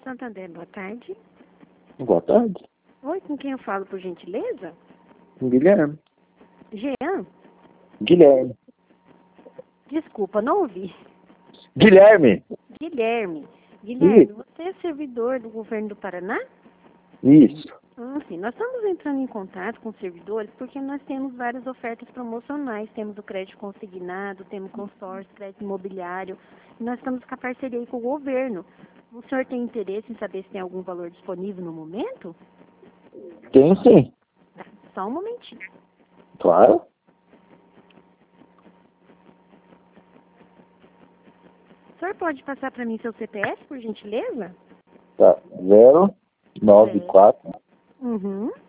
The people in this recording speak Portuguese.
Santander, boa tarde. Boa tarde. Oi, com quem eu falo, por gentileza? Guilherme. Jean? Guilherme. Desculpa, não ouvi. Guilherme. Guilherme. Guilherme, Isso. você é servidor do governo do Paraná? Isso. Sim, nós estamos entrando em contato com os servidores porque nós temos várias ofertas promocionais. Temos o crédito consignado, temos consórcio, crédito imobiliário. E nós estamos com a parceria aí com o governo. O senhor tem interesse em saber se tem algum valor disponível no momento? Tem sim. Tá, só um momentinho. Claro. O senhor pode passar para mim seu CPF, por gentileza? Tá. 094. Uhum.